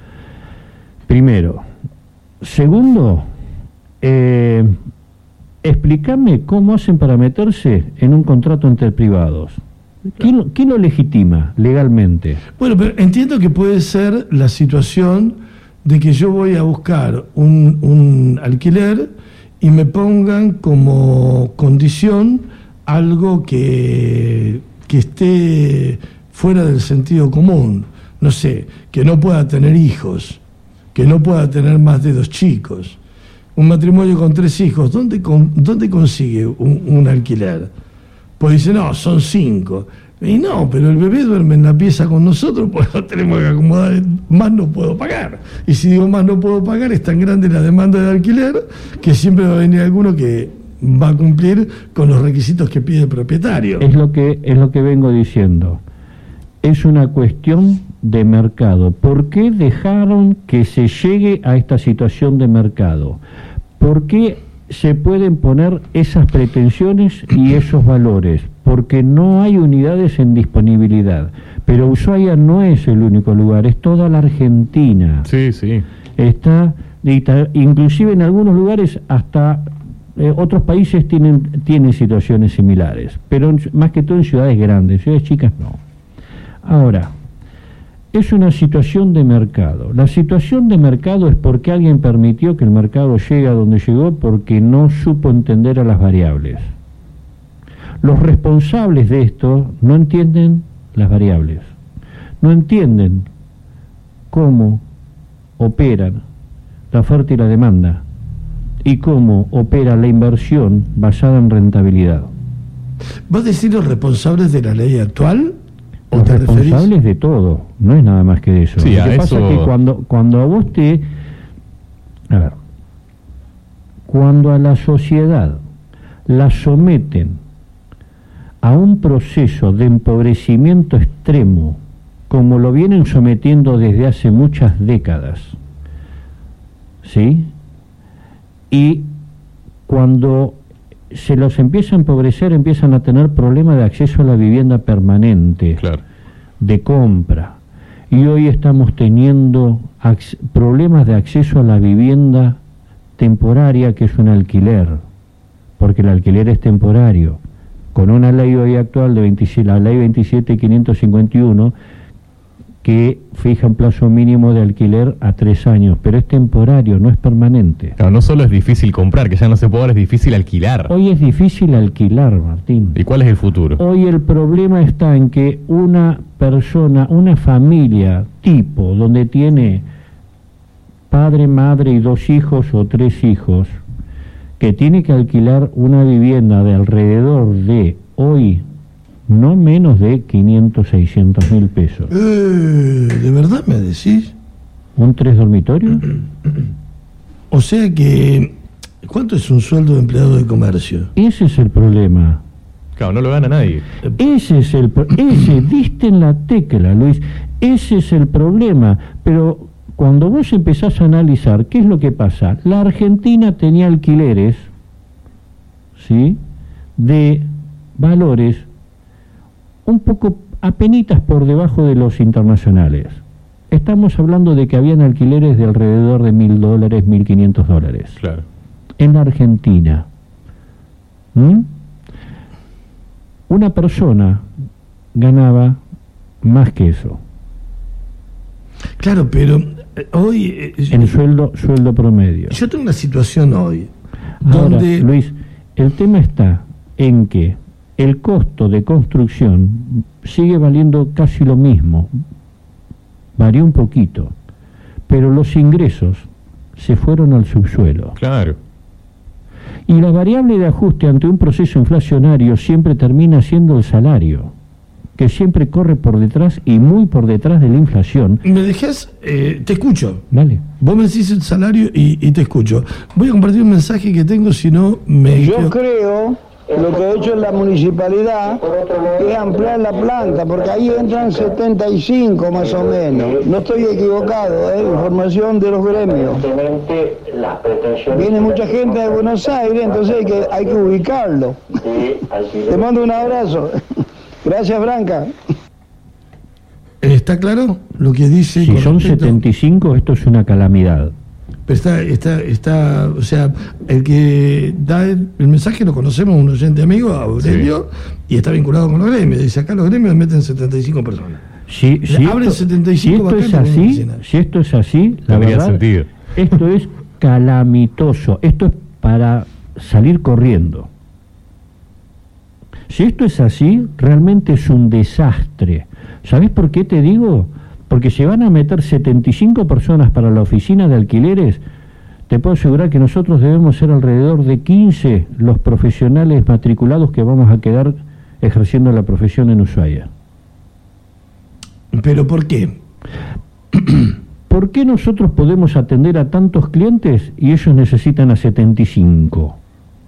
Primero. Segundo, eh, explícame cómo hacen para meterse en un contrato entre privados. ¿Quién, ¿Quién lo legitima legalmente? Bueno, pero entiendo que puede ser la situación de que yo voy a buscar un, un alquiler y me pongan como condición algo que, que esté fuera del sentido común. No sé, que no pueda tener hijos, que no pueda tener más de dos chicos. Un matrimonio con tres hijos, ¿dónde, con, dónde consigue un, un alquiler? Pues dice, no, son cinco. Y no, pero el bebé duerme en la pieza con nosotros, pues no tenemos que acomodar, más no puedo pagar. Y si digo más no puedo pagar, es tan grande la demanda de alquiler que siempre va a venir alguno que va a cumplir con los requisitos que pide el propietario. Es lo que, es lo que vengo diciendo. Es una cuestión de mercado. ¿Por qué dejaron que se llegue a esta situación de mercado? ¿Por qué se pueden poner esas pretensiones y esos valores? Porque no hay unidades en disponibilidad. Pero Ushuaia no es el único lugar, es toda la Argentina. Sí, sí. Está, inclusive en algunos lugares hasta eh, otros países tienen, tienen situaciones similares, pero en, más que todo en ciudades grandes, ciudades chicas no. Ahora, es una situación de mercado. La situación de mercado es porque alguien permitió que el mercado llegue a donde llegó porque no supo entender a las variables. Los responsables de esto no entienden las variables, no entienden cómo operan la oferta y la demanda y cómo opera la inversión basada en rentabilidad. ¿Vos decís los responsables de la ley actual? Los responsables referís? De todo, no es nada más que eso. Sí, Lo que a pasa eso... es que cuando, cuando a vos te... A ver, cuando a la sociedad la someten a un proceso de empobrecimiento extremo, como lo vienen sometiendo desde hace muchas décadas, ¿sí? Y cuando se los empieza a empobrecer, empiezan a tener problemas de acceso a la vivienda permanente, claro, de compra. Y hoy estamos teniendo problemas de acceso a la vivienda temporaria, que es un alquiler, porque el alquiler es temporario. Con una ley hoy actual, de veintisiete, la ley veintisiete mil quinientos cincuenta y uno, que fija un plazo mínimo de alquiler a tres años, pero es temporario, no es permanente. Claro, no solo es difícil comprar, que ya no se puede, es difícil alquilar. Hoy es difícil alquilar, Martín. ¿Y cuál es el futuro? Hoy el problema está en que una persona, una familia tipo, donde tiene padre, madre y dos hijos o tres hijos, que tiene que alquilar una vivienda de alrededor de hoy no menos de quinientos, seiscientos mil pesos. Eh, ¿De verdad me decís? ¿Un tres dormitorios? O sea que, ¿cuánto es un sueldo de empleado de comercio? Ese es el problema. Claro, no lo gana nadie. Ese es el pro- ese, diste en la tecla, Luis. Ese es el problema. Pero cuando vos empezás a analizar, ¿qué es lo que pasa? La Argentina tenía alquileres, ¿sí?, de valores un poco apenitas por debajo de los internacionales. Estamos hablando de que habían alquileres de alrededor de mil dólares, mil quinientos dólares. Claro. En la Argentina. ¿Mm? Una persona ganaba más que eso. Claro, pero eh, hoy... Eh, en sueldo sueldo promedio. Yo tengo una situación hoy Ahora, donde... Luis, el tema está en que el costo de construcción sigue valiendo casi lo mismo, varió un poquito, pero los ingresos se fueron al subsuelo. Claro. Y la variable de ajuste ante un proceso inflacionario siempre termina siendo el salario, que siempre corre por detrás y muy por detrás de la inflación. ¿Me dejas? Eh, te escucho. Vale. Vos me decís el salario y, y te escucho. Voy a compartir un mensaje que tengo, si no me... Yo creo, lo que ha hecho la municipalidad es ampliar la planta, porque ahí entran setenta y cinco más o menos. No estoy equivocado, ¿eh? Información de los gremios. Viene mucha gente de Buenos Aires, entonces hay que, hay que ubicarlo. Te mando un abrazo. Gracias, Branca. ¿Está claro lo que dice? Si son setenta y cinco, esto es una calamidad. Pero está, está, está, o sea, el que da el, el mensaje lo conocemos, un oyente amigo, Aurelio, sí. Y está vinculado con los gremios. Dice, acá los gremios meten setenta y cinco personas. Si, si abren esto, setenta y cinco si esto es así, si esto es así, la Tendría verdad, sentido. Esto es calamitoso. Esto es para salir corriendo. Si esto es así, realmente es un desastre. ¿Sabés por qué te digo? Porque si van a meter setenta y cinco personas para la oficina de alquileres, te puedo asegurar que nosotros debemos ser alrededor de quince los profesionales matriculados que vamos a quedar ejerciendo la profesión en Ushuaia. ¿Pero por qué? ¿Por qué nosotros podemos atender a tantos clientes y ellos necesitan a setenta y cinco?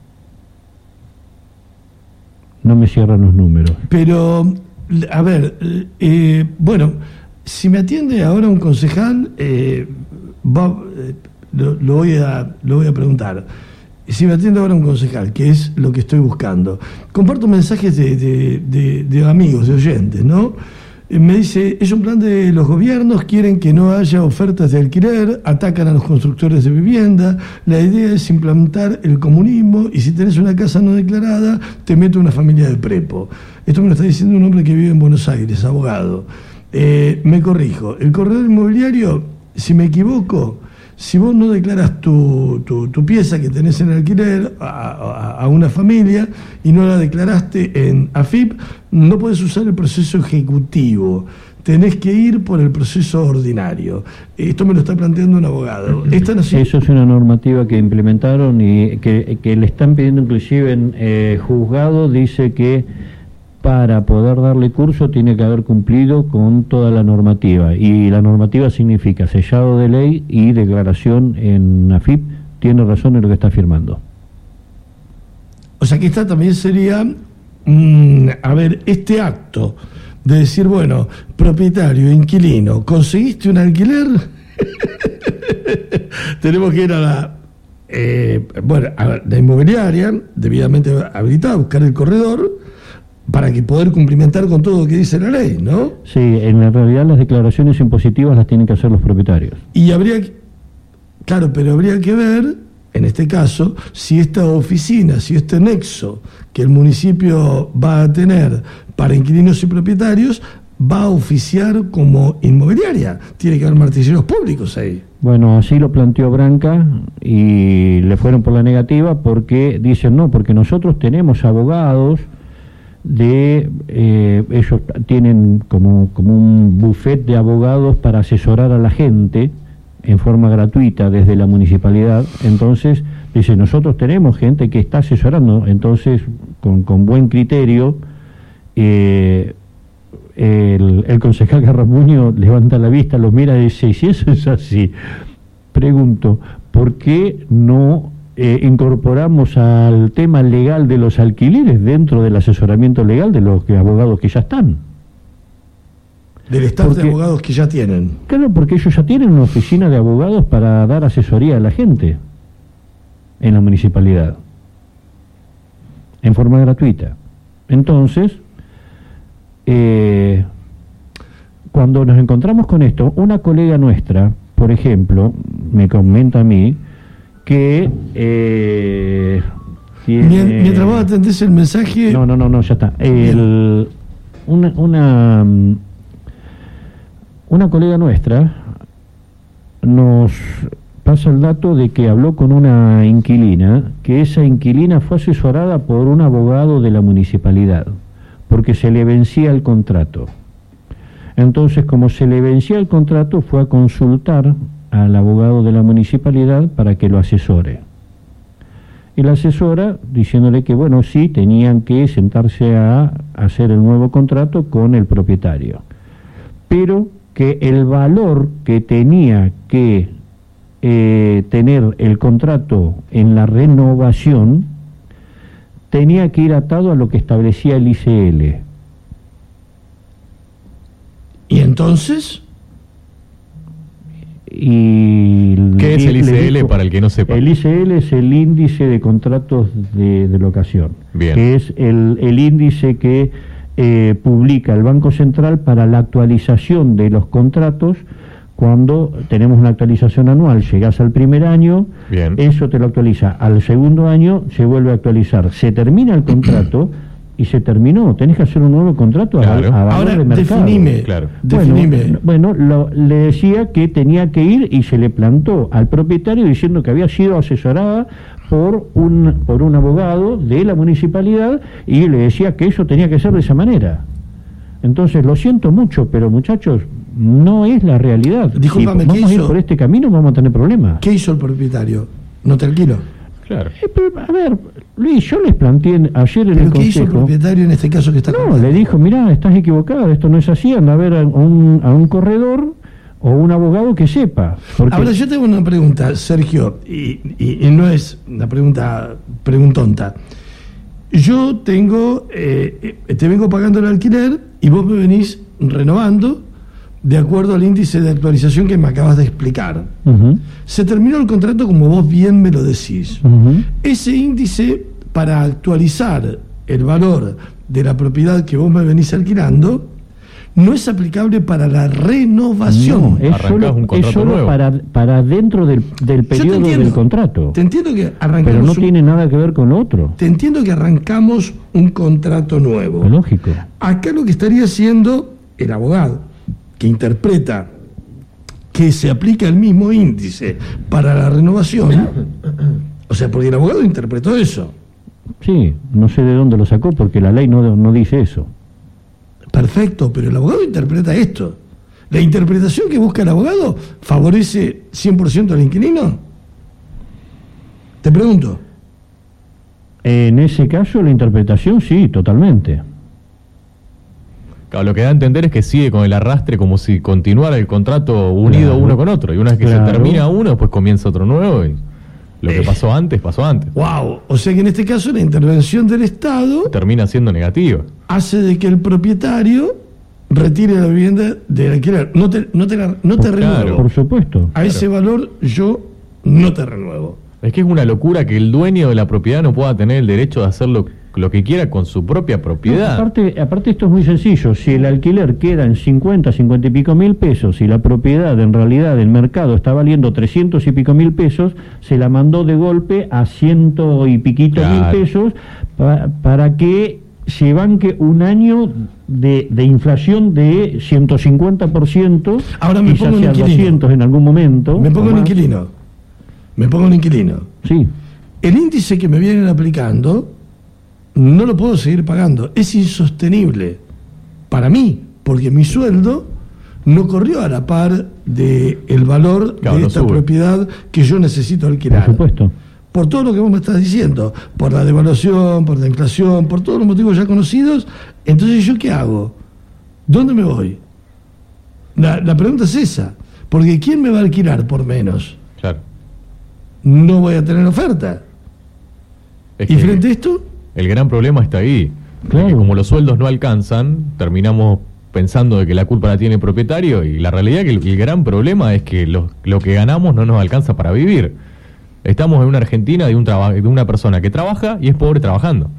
No me cierran los números. Pero, a ver, eh, bueno, si me atiende ahora un concejal, eh, va, eh, lo, lo, voy a, lo voy a preguntar. Si me atiende ahora un concejal, que es lo que estoy buscando, comparto mensajes de, de, de, de amigos, de oyentes, ¿no? Me dice, es un plan de los gobiernos, quieren que no haya ofertas de alquiler, atacan a los constructores de vivienda, la idea es implantar el comunismo y si tenés una casa no declarada, te mete una familia de prepo. Esto me lo está diciendo un hombre que vive en Buenos Aires, abogado. Eh, me corrijo, el corredor inmobiliario, si me equivoco, si vos no declaras tu, tu, tu pieza que tenés en alquiler a, a, a una familia y no la declaraste en A F I P, no podés usar el proceso ejecutivo. Tenés que ir por el proceso ordinario. Esto me lo está planteando un abogado. Esta no se... Eso es una normativa que implementaron y que, que le están pidiendo inclusive en eh, juzgado, dice que para poder darle curso tiene que haber cumplido con toda la normativa, y la normativa significa sellado de ley y declaración en A F I P. Tiene razón en lo que está firmando. O sea que esta también sería, mmm, a ver, este acto de decir, bueno, propietario, inquilino, ¿conseguiste un alquiler? Tenemos que ir a la, eh, bueno, a la inmobiliaria, debidamente habilitada, a buscar el corredor, para que poder cumplimentar con todo lo que dice la ley, ¿no? Sí, en la realidad las declaraciones impositivas las tienen que hacer los propietarios. Y habría que, claro, pero habría que ver, en este caso, si esta oficina, si este nexo que el municipio va a tener para inquilinos y propietarios, va a oficiar como inmobiliaria. Tiene que haber martilleros públicos ahí. Bueno, así lo planteó Branca y le fueron por la negativa porque dicen no, porque nosotros tenemos abogados de eh, ellos tienen como, como un buffet de abogados para asesorar a la gente en forma gratuita desde la municipalidad. Entonces dice, nosotros tenemos gente que está asesorando, entonces con, con buen criterio eh, el, el concejal Garramuño levanta la vista, los mira y dice, si eso es así, pregunto, ¿por qué no Eh, incorporamos al tema legal de los alquileres dentro del asesoramiento legal de los que, abogados que ya están? Del staff porque, de abogados que ya tienen. Claro, porque ellos ya tienen una oficina de abogados para dar asesoría a la gente en la municipalidad, en forma gratuita. Entonces, eh, cuando nos encontramos con esto, una colega nuestra, por ejemplo, me comenta a mí, que eh, tiene... Mientras vos atendés el mensaje... No, no, no, no, ya está. El, una, una, una colega nuestra nos pasa el dato de que habló con una inquilina, que esa inquilina fue asesorada por un abogado de la municipalidad, porque se le vencía el contrato. Entonces, como se le vencía el contrato, fue a consultar al abogado de la municipalidad para que lo asesore. Y la asesora diciéndole que, bueno, sí, tenían que sentarse a hacer el nuevo contrato con el propietario, pero que el valor que tenía que eh, tener el contrato en la renovación tenía que ir atado a lo que establecía el I C L. ¿Y entonces? Y ¿Qué es el I C L dijo, para el que no sepa? El I C L es el índice de contratos de, de locación, Bien. que es el, el índice que eh, publica el Banco Central para la actualización de los contratos. Cuando tenemos una actualización anual, llegás al primer año, Bien. eso te lo actualiza. Al segundo año se vuelve a actualizar. Se termina el contrato y se terminó. Tenés que hacer un nuevo contrato a, Claro. a valor Ahora, de mercado. definime, Claro. definime. Bueno, bueno lo- le decía que tenía que ir y se le plantó al propietario diciendo que había sido asesorada por un, por un abogado de la municipalidad y le decía que eso tenía que ser de esa manera. Entonces, lo siento mucho, pero muchachos, no es la realidad. Discúlpame, si ¿qué vamos a ir hizo? por este camino, vamos a tener problemas. ¿Qué hizo el propietario? ¿No te alquilo? Claro. Eh, pero, a ver, Luis, yo les planteé en- ayer en ¿Pero el qué hizo el consejo. propietario en este caso que está No, contando? le dijo, mirá, estás equivocado, esto no es así, anda a ver a un, a un corredor o un abogado que sepa. Porque Ahora yo tengo una pregunta, Sergio, y, y- y no es una pregunta preguntonta. Yo tengo, eh, eh, te vengo pagando el alquiler y vos me venís renovando de acuerdo al índice de actualización que me acabas de explicar. Ujú, Se terminó el contrato como vos bien me lo decís. ujú. Ese índice, para actualizar el valor de la propiedad que vos me venís alquilando, no es aplicable para la renovación. No, es Arrancás solo, un es contrato solo nuevo. para, para dentro del, del Yo te periodo entiendo. del contrato. Te entiendo que arrancamos Pero no un- tiene nada que ver con lo otro. te entiendo que arrancamos un contrato nuevo. Lógico. Acá lo que estaría haciendo el abogado, que interpreta que se aplica el mismo índice para la renovación, o sea, porque el abogado interpretó eso. Sí, no sé de dónde lo sacó porque la ley no, no dice eso. Perfecto, pero el abogado interpreta esto. ¿La interpretación que busca el abogado favorece cien por ciento al inquilino? Te pregunto. En ese caso, la interpretación sí, totalmente. Claro, lo que da a entender es que sigue con el arrastre como si continuara el contrato unido Claro. uno con otro. Y una vez que Claro. se termina uno, pues comienza otro nuevo. Y lo que Eh. pasó antes, pasó antes. Wow, o sea que en este caso la intervención del Estado Termina siendo negativa. hace de que el propietario retire la vivienda del alquiler. No te, no te, la- no te Claro. renuevo. Por supuesto. A ese valor yo no te renuevo. Es que es una locura que el dueño de la propiedad no pueda tener el derecho de hacer lo, lo que quiera con su propia No, propiedad. aparte, aparte esto es muy sencillo, si el alquiler queda en cincuenta, cincuenta y pico mil pesos y la propiedad en realidad del mercado está valiendo trescientos y pico mil pesos, se la mandó de golpe a ciento y piquito Claro. mil pesos pa- para que se banque un año de, de inflación de ciento cincuenta por ciento, Ahora me quizás pongo un sea inquilino. doscientos en algún momento. Me pongo o un más. inquilino. Me pongo un inquilino. Sí, El índice que me vienen aplicando no lo puedo seguir pagando. Es insostenible para mí, porque mi sueldo no corrió a la par del valor Claro, de no esta sube. propiedad que yo necesito por alquilar. supuesto. Por todo lo que vos me estás diciendo, por la devaluación, por la inflación, por todos los motivos ya conocidos, entonces ¿yo qué hago? ¿Dónde me voy? La, la pregunta es esa, porque ¿quién me va a alquilar por menos? Claro. No voy a tener oferta. Es ¿Y que frente a esto? el gran problema está ahí. Claro. Que como los sueldos no alcanzan, terminamos pensando de que la culpa la tiene el propietario y la realidad es que el, el gran problema es que lo, lo que ganamos no nos alcanza para vivir. Estamos en una Argentina de, un traba- de una persona que trabaja y es pobre trabajando.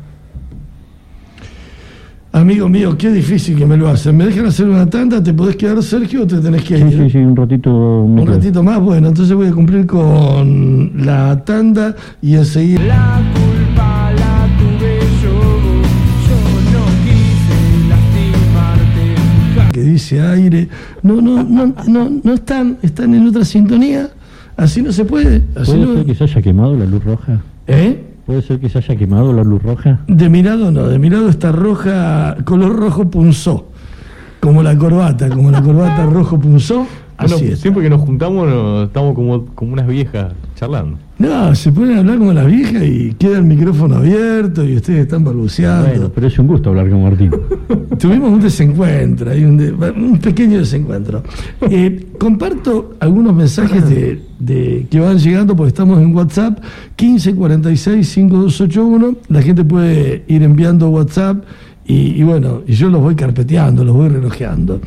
Amigo mío, qué difícil que me lo hacen. ¿Me dejan hacer una tanda? ¿Te podés quedar, Sergio, o te tenés que Sí, ir? sí, sí, un ratito. me Un quedo. ratito más, bueno, entonces voy a cumplir con la tanda y enseguida... La culpa la tuve yo, yo no quise lastimarte. que dice ese aire. No, no, no, no, no están, están en otra sintonía. Así no se puede. Así ¿Puede no... ser que se haya quemado la luz roja? ¿Eh? ¿Puede ser que se haya quemado la luz roja? De mi lado no, de mi lado está roja, color rojo punzó. Como la corbata, como la corbata rojo punzó. Bueno, Así está. siempre que nos juntamos no, estamos como, como unas viejas charlando. No, se ponen a hablar como las viejas y queda el micrófono abierto y ustedes están balbuceando. Bueno, pero es un gusto hablar con Martín. Tuvimos un desencuentro, hay un, de- un pequeño desencuentro. Eh, comparto algunos mensajes de, de que van llegando porque estamos en WhatsApp quince cuarenta y seis cincuenta y dos ochenta y uno. La gente puede ir enviando WhatsApp y, y bueno, y yo los voy carpeteando, los voy relojeando.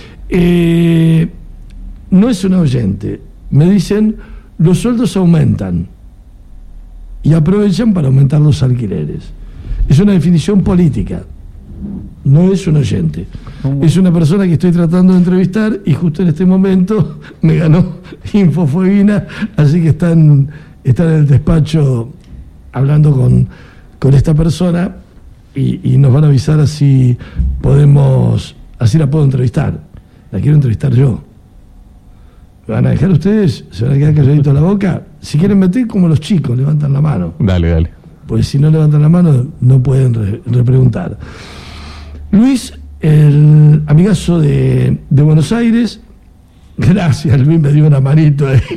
Eh, no es un oyente. Me dicen, los sueldos aumentan y aprovechan para aumentar los alquileres. Es una definición política. No es un oyente. Es una persona que estoy tratando de entrevistar y justo en este momento me ganó Infofueguina, así que están, están en el despacho hablando con, con esta persona y, y nos van a avisar así podemos, así la puedo entrevistar. La quiero entrevistar yo. ¿Me van a dejar ustedes? ¿Se van a quedar calladitos la boca? Si quieren meter, como los chicos, levantan la mano. Dale, dale. Pues si no levantan la mano, no pueden re- repreguntar. Luis, el amigazo de, de Buenos Aires, gracias, Luis me dio una manito ahí.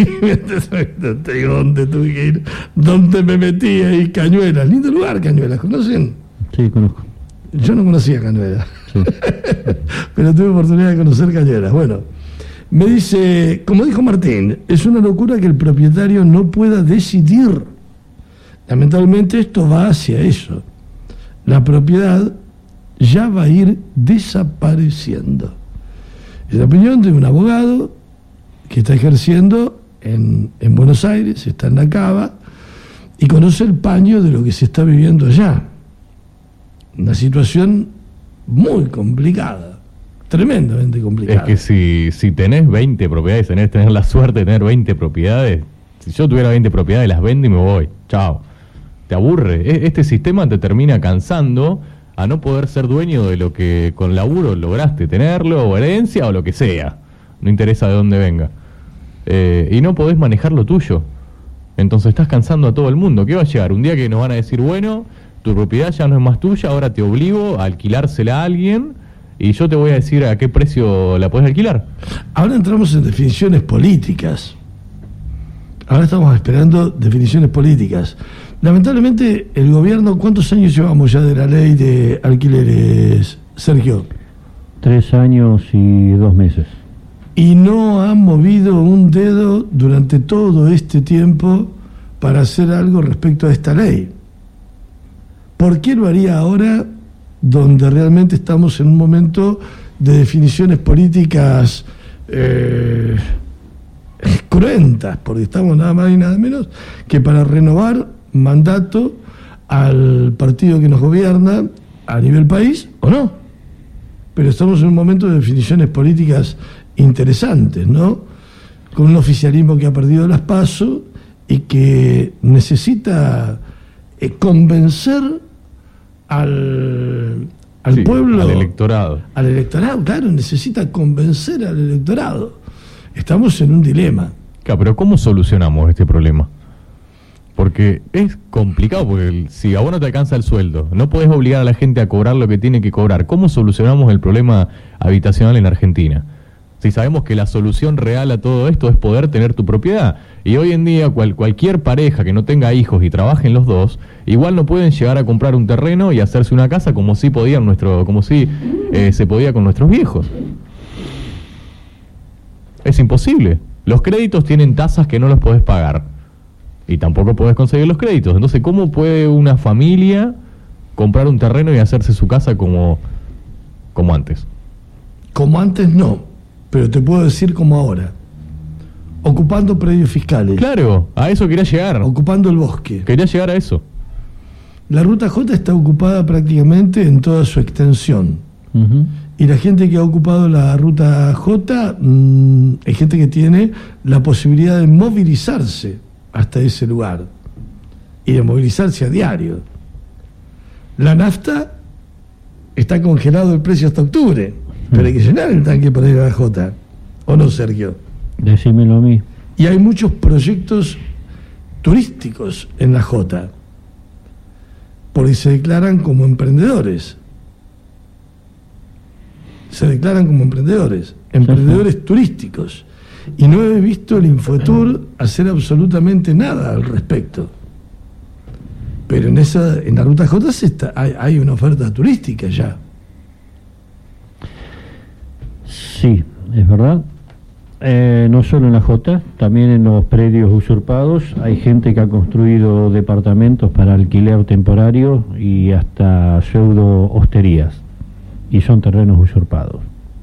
No te digo dónde tuve que ir, dónde me metí ahí, Cañuelas. Lindo lugar, Cañuelas, ¿conocen? Sí, conozco. Yo no conocía Cañuelas, Sí. pero tuve oportunidad de conocer Cañuelas. Bueno, me dice, como dijo Martín, es una locura que el propietario no pueda decidir. Lamentablemente esto va hacia eso. La propiedad ya va a ir desapareciendo. Es la opinión de un abogado que está ejerciendo en, en Buenos Aires, está en la Cava, y conoce el paño de lo que se está viviendo allá. Una situación muy complicada, tremendamente complicada. Es que si, si tenés veinte propiedades, tenés tener la suerte de tener veinte propiedades. Si yo tuviera veinte propiedades, las vendo y me voy. Chao. Te aburre. E- Este sistema te termina cansando a no poder ser dueño de lo que con laburo lograste tenerlo, o herencia, o lo que sea. No interesa de dónde venga. Eh, y no podés manejar lo tuyo. Entonces estás cansando a todo el mundo. ¿Qué va a llegar? Un día que nos van a decir, bueno, tu propiedad ya no es más tuya, ahora te obligo a alquilársela a alguien y yo te voy a decir a qué precio la podés alquilar. Ahora entramos en definiciones políticas. Ahora estamos esperando definiciones políticas. Lamentablemente, el gobierno, ¿cuántos años llevamos ya de la ley de alquileres, Sergio? Tres años y dos meses. Y no han movido un dedo durante todo este tiempo para hacer algo respecto a esta ley. ¿Por qué lo haría ahora, donde realmente estamos en un momento de definiciones políticas eh, cruentas? Porque estamos nada más y nada menos que para renovar mandato al partido que nos gobierna a nivel país, ¿o no? Pero estamos en un momento de definiciones políticas interesantes, ¿no? Con un oficialismo que ha perdido las PASO y que necesita eh, convencer al, al Sí, pueblo, al electorado. al electorado, claro, necesita convencer al electorado. Estamos en un dilema. Claro, pero ¿cómo solucionamos este problema? Porque es complicado, porque el- si a vos no te alcanza el sueldo, no podés obligar a la gente a cobrar lo que tiene que cobrar. ¿Cómo solucionamos el problema habitacional en Argentina? Si sabemos que la solución real a todo esto es poder tener tu propiedad. Y hoy en día cual, cualquier pareja que no tenga hijos y trabajen los dos, igual no pueden llegar a comprar un terreno y hacerse una casa como si podían nuestro, como si eh, se podía con nuestros viejos. Es imposible. Los créditos tienen tasas que no los podés pagar. Y tampoco podés conseguir los créditos. Entonces, ¿cómo puede una familia comprar un terreno y hacerse su casa como, como antes? Como antes no, pero te puedo decir como ahora. Ocupando predios fiscales, Claro, a eso quería llegar. ocupando el bosque. Quería llegar a eso. La ruta J está ocupada prácticamente en toda su extensión. Ujú. Y la gente que ha ocupado la ruta J mmm, es gente que tiene la posibilidad de movilizarse hasta ese lugar y de movilizarse a diario. La nafta está congelado el precio hasta octubre. pero hay que llenar el tanque para ir a la Jota, ¿o no, Sergio? Decímelo a mí. Y hay muchos proyectos turísticos en la Jota, porque se declaran como emprendedores. Se declaran como emprendedores, emprendedores sí, sí. turísticos. Y no he visto el Infotour hacer absolutamente nada al respecto. Pero en esa, en la Ruta J se está, hay, hay una oferta turística ya. Sí, es verdad. Eh, no solo en la J, también en los predios usurpados hay gente que ha construido departamentos para alquiler temporario y hasta pseudo hosterías, y son terrenos usurpados.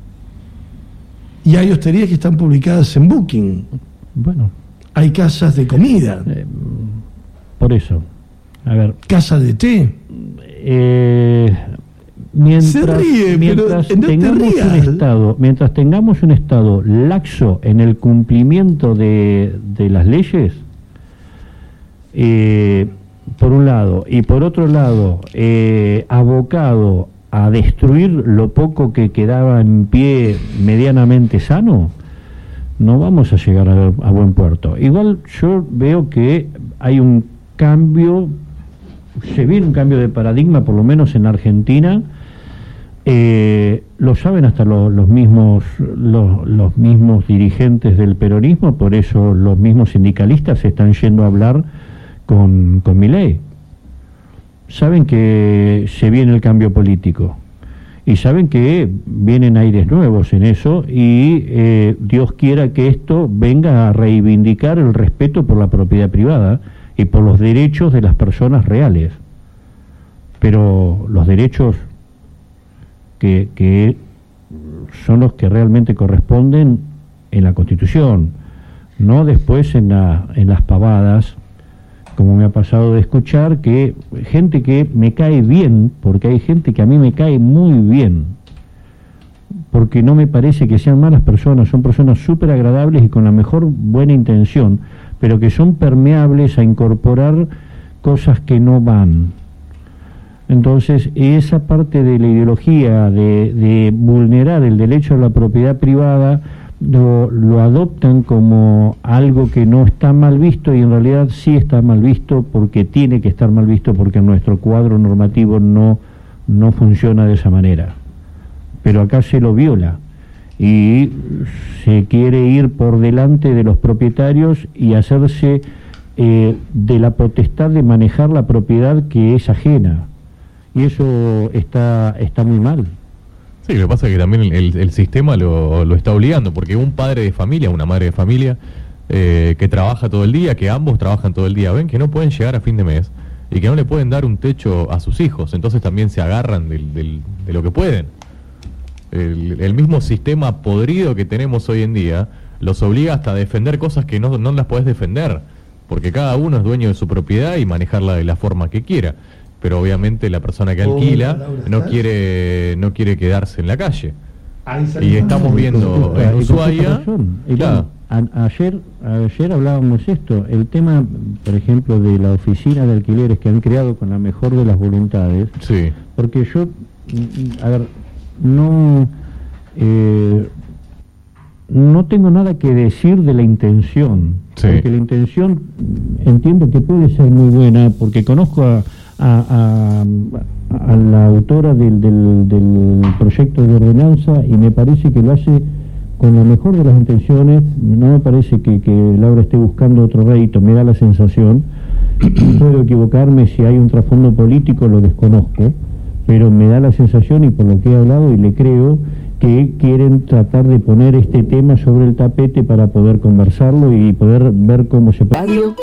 Y hay hosterías que están publicadas en Booking. Bueno, hay casas de comida. Eh, por eso, a ver. Casa de té. Eh, mientras Se ríe, mientras pero no tengamos te un rías. estado, mientras tengamos un estado laxo en el cumplimiento de, de las leyes, eh, por un lado, y por otro lado, eh, abocado a destruir lo poco que quedaba en pie medianamente sano, no vamos a llegar a, a buen puerto. Igual yo veo que hay un cambio, se viene un cambio de paradigma, por lo menos en Argentina. Eh, lo saben hasta lo, los mismos los, los mismos dirigentes del peronismo, por eso los mismos sindicalistas se están yendo a hablar con, con Milei. Saben que se viene el cambio político y saben que vienen aires nuevos en eso, y eh, Dios quiera que esto venga a reivindicar el respeto por la propiedad privada y por los derechos de las personas reales, pero los derechos que, que son los que realmente corresponden en la Constitución, no después en, la, en las pavadas, como me ha pasado de escuchar, que gente que me cae bien, porque hay gente que a mí me cae muy bien, porque no me parece que sean malas personas, son personas súper agradables y con la mejor buena intención, pero que son permeables a incorporar cosas que no van. Entonces, esa parte de la ideología de, de vulnerar el derecho a la propiedad privada lo, lo adoptan como algo que no está mal visto, y en realidad sí está mal visto, porque tiene que estar mal visto, porque nuestro cuadro normativo no, no funciona de esa manera. Pero acá se lo viola y se quiere ir por delante de los propietarios y hacerse eh, de la potestad de manejar la propiedad que es ajena, y eso está, está muy mal. Sí, lo que pasa es que también el, el sistema lo, lo está obligando, porque un padre de familia, una madre de familia eh, que trabaja todo el día, que ambos trabajan todo el día, ven que no pueden llegar a fin de mes y que no le pueden dar un techo a sus hijos, entonces también se agarran del, del, de lo que pueden. El, el mismo sistema podrido que tenemos hoy en día los obliga hasta a defender cosas que no, no las podés defender, porque cada uno es dueño de su propiedad y manejarla de la forma que quiera, pero obviamente la persona que alquila no quiere no quiere quedarse en la calle. Y estamos viendo en Ushuaia, claro. A, ayer ayer hablábamos esto, el tema, por ejemplo, de la oficina de alquileres que han creado con la mejor de las voluntades. Sí. Porque yo, a ver, no eh, no tengo nada que decir de la intención, sí. Porque la intención entiendo que puede ser muy buena, porque conozco a A, a, a la autora del, del, del proyecto de ordenanza, y me parece que lo hace con la mejor de las intenciones. No me parece que, que Laura esté buscando otro rédito, me da la sensación. Puedo equivocarme, si hay un trasfondo político lo desconozco, pero me da la sensación, y por lo que he hablado y le creo, que quieren tratar de poner este tema sobre el tapete para poder conversarlo y poder ver cómo se puede.